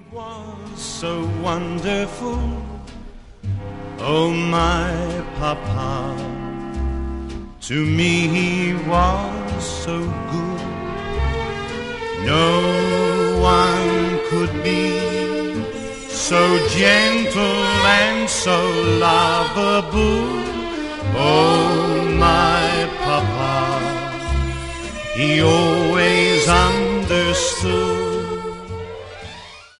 Was so wonderful, oh my papa. To me he was so good. No one could be so gentle and so lovable. Oh my papa, he always understood.